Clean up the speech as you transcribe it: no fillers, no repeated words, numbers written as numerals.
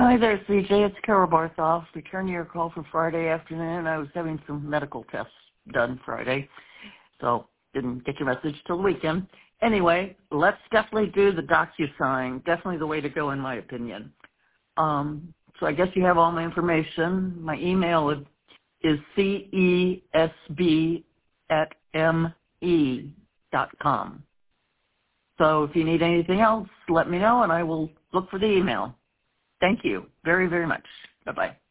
Hi there, CJ. It's Carol Barthoff. Returning your call for Friday afternoon. I was having some medical tests done Friday, so didn't get your message till the weekend. Anyway, let's definitely do the DocuSign. Definitely the way to go, in my opinion. So I guess you have all my information. My email is cesb@me.com. So if you need anything else, let me know, and I will look for the email. Thank you very, very much. Bye-bye.